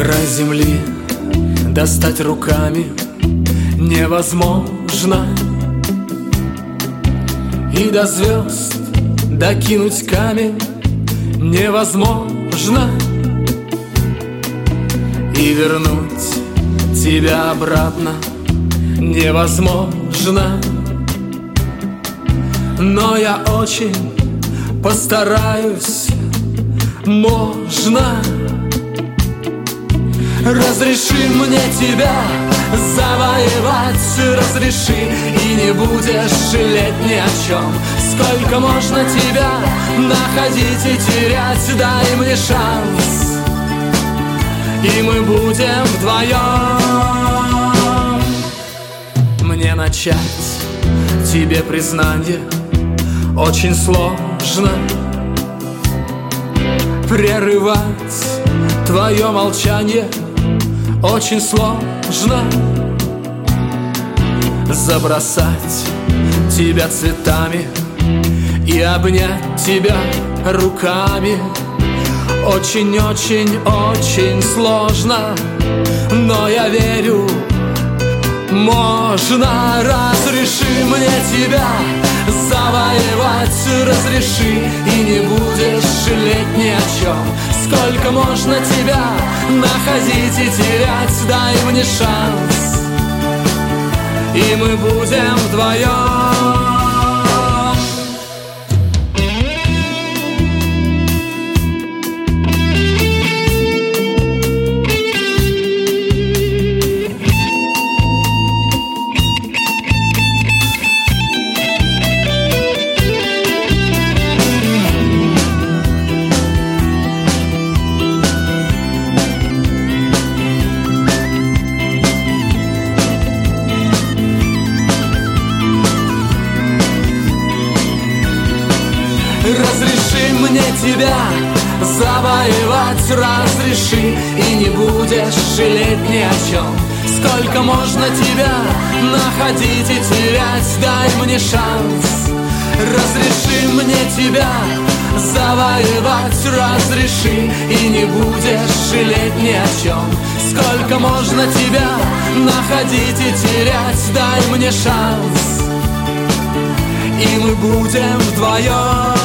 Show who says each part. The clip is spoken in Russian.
Speaker 1: Край земли достать руками невозможно, и до звезд докинуть камень невозможно, и вернуть тебя обратно невозможно. Но я очень постараюсь, можно. Разреши мне тебя завоевать, разреши, и не будешь жалеть ни о чем. Сколько можно тебя находить и терять, дай мне шанс, и мы будем вдвоем. Мне начать тебе признание очень сложно, прерывать твое молчание очень сложно, забросать тебя цветами и обнять тебя руками очень-очень-очень сложно, но я верю, можно. Разреши мне тебя завоевать, разреши, и не будешь жалеть ни о чем. Сколько можно тебя находить и терять, дай мне шанс, и мы будем вдвоем. Разреши мне тебя завоевать, разреши, и не будешь жалеть ни о чем. Сколько можно тебя находить и терять, дай мне шанс. Разреши мне тебя завоевать, разреши, и не будешь жалеть ни о чем. Сколько можно тебя находить и терять, дай мне шанс, и мы будем вдвоем.